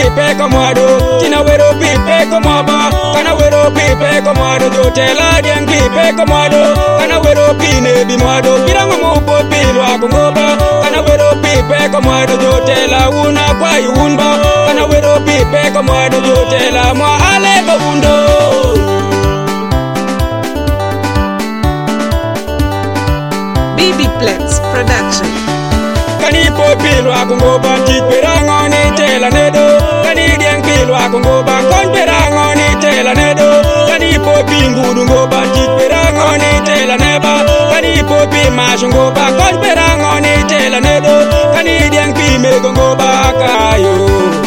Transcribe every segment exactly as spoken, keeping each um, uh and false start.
pipe komado, tina wero pipe komaba, kana wero pipe komado, jotela diang pipe komado, kana wero pine bimado, pirango mo po pilo akungoba, kana wero pipe komado, jotela una kwa yunba, kana wero pipe komado, jotela mo ale kobundo. Baby Plex Production. Kani po pilo akungoba, tit pirango ni tela nedo, kani diang pilo akungoba, kon pirango ni tela nedo, kani po pingudu ngoba, tit pirango ni tela neba, kani po pi mashungoba, kon pirango ni tela nedo, kani diang pi mego ngoba kayo.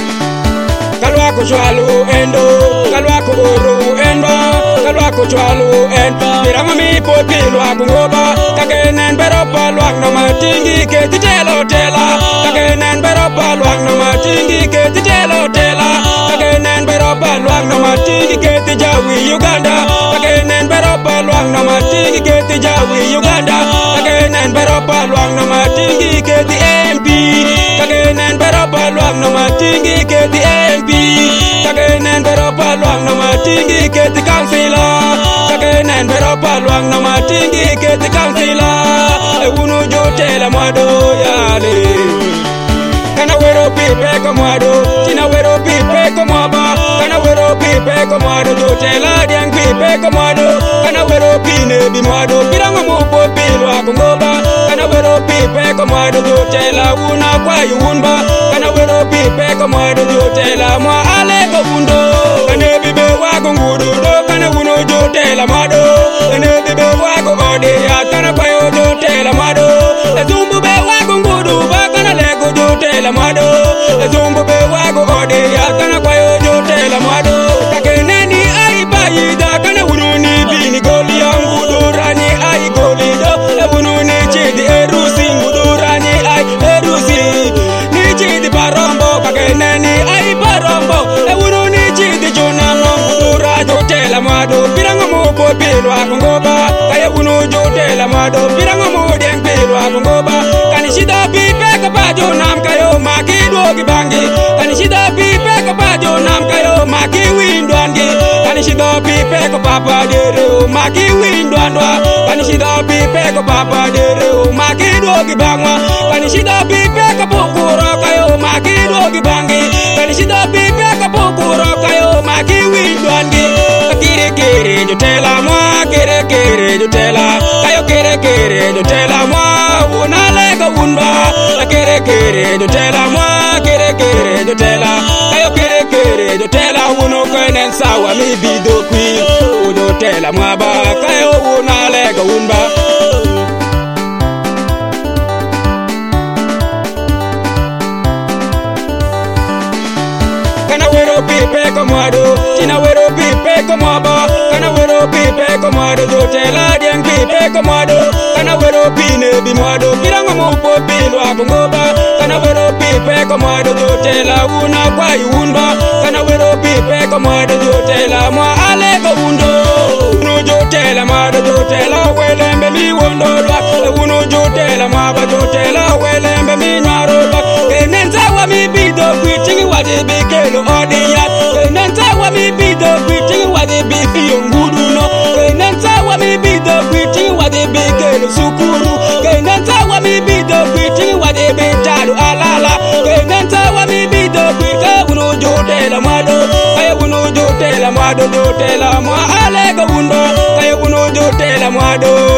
Kalwako chwalu endo, kalwako oro endo, kalwako chwalu endo, pirango mi po pilo akungoba, kakenen bero palwak no matingi ke titelo tela, kakenen bero palwak no matingi ke titelo tela, kakenen bero palwak no matingi ke tijawi Uganda, kakenen bero palwak no matingi ke tijawi Uganda, kakenen bero palwak no matingi ke ti M P, kakenen bero palwak no matingi ke ti M P, kakenen bero palwak no matingi ke ti councilor, kakenen bero palwak no matingi ke ti councilor, e uno jotela mwado yale. Kana wero pipe komado, tina wero pipe komaba, kana wero pipe komado, jotela diang pipe komado, kana wero pine bimado, pirango mo po pilo akungoba, kana wero pipe komado, jotela una kwa yunba, kana wero pipe komado, jotela mo ale kobundo, kane bibe wako ngudu do, kana uno jotela mado, kane bibe wako ode ya, kana kwayo jotela mado, zumbu be wako ngudu ba, kana lego jotela mado, zumbu be wako ode ya, kana kwayo jotela mado, kakeneni ai bayida, kana ununi bini goli yangu durani ai goli do, ununi chidi erusi ngudurani ai erusi, ni chidi barombo, kakeneni ai barombo, ununi chidi jonamo ngudura jotela mado, pirango mo po pilo akungoba, kaya unu jotela mado, pirango mo diang pilo akungoba, kani shida pipe kapajo nam kayo makido gibangi, kani shida pipe kapajo nam kayo maki windwangi, kani shida pipe kapapa dere maki windwandwa, kani shida pipe kapapa dere makido gibangwa, kani shida pipe kapukuro kayo makido gibangi, kani shida pipe kapukuro kayo maki windwangi, kire kire jotela mwa, kire kire jotela, kayo kire kire jotela mwa, unalega unba, kire kire jotela mwa, kire kire jotela, kayo kire kire jotela, uno kwenen sawa mi bido kwi, jotela mwa ba, kayo unalega unba. Kana wero pipe komado, tina wero pipe komaba, kana wero pipe komado, jotela diang pipe komado, kana wero pine bimado, pirango mo po pilo akungoba, kana wero pipe komado, jotela una kwa yunba, kana wero pipe komado, jotela mo ale kobundo, uno jotela mado, jotela welembe mi wondolwa, uno jotela maba, jotela welembe mi nyarolwa, enenza wa mi bido kwitingi wade bikelo odiya, enenza wa mi bido kwitingi wade bifiyo ngudu no, enenza wa mi bido kwitingi wade bikelo sukuru, enenza wa mi bido kwitingi wade bitalu alala, enenza wa mi bido kwika uno jotela mwado, kaya uno jotela mwado, jotela mwa ale kabundo, kaya uno jotela mwado.